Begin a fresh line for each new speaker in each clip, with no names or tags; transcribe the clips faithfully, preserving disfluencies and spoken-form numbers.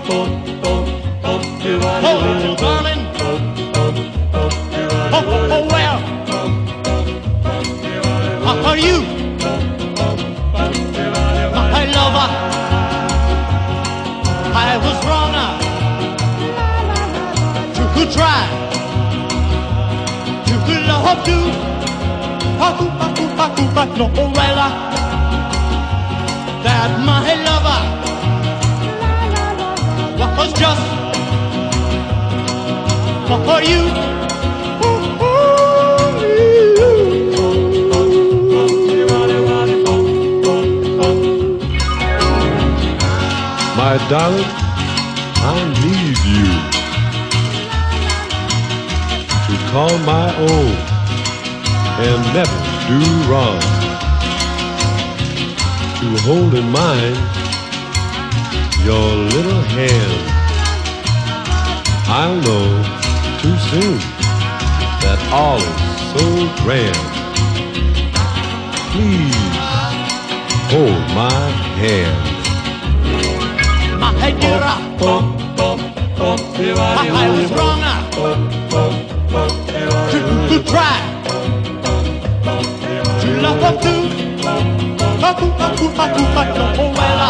Oh, darling. Oh, oh, well. How are you? My lover. I was wrong. To try to love you. Aku, aku, aku, but no, well, that my lover was just for you.
My darling, I need you to call my own and never do wrong, to hold in mind your little hand. I'll know too soon that all is so grand. Please hold my hand.
My dear, I was wrong to, to try to love up to aku, aku, aku, but no, oh, well,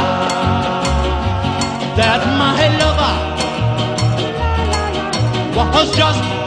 that my lover was just